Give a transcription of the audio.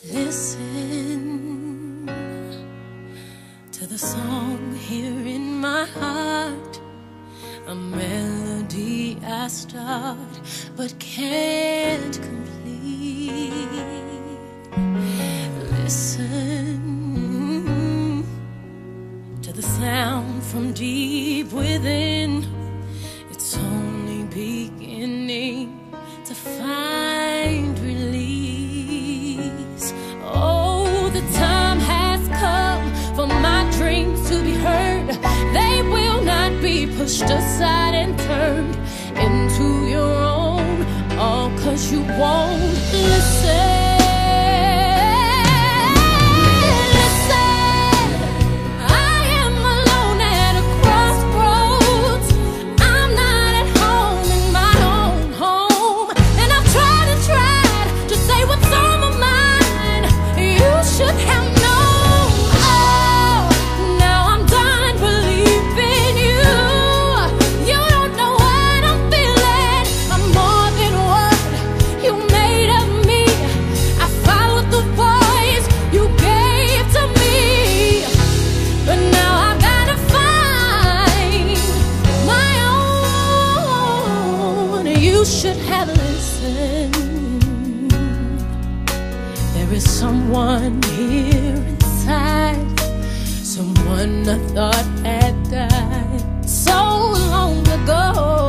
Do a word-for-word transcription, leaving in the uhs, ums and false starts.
Listen to the song here in my heart, a melody I start but can't complete. Listen to the sound from deep within. It's only beginning to find release. Oh, the time has come for my dreams to be heard. They will not be pushed aside and turned into your own, all 'cause you won't listen. You should have listened. There is someone here inside, someone I thought had died so long ago.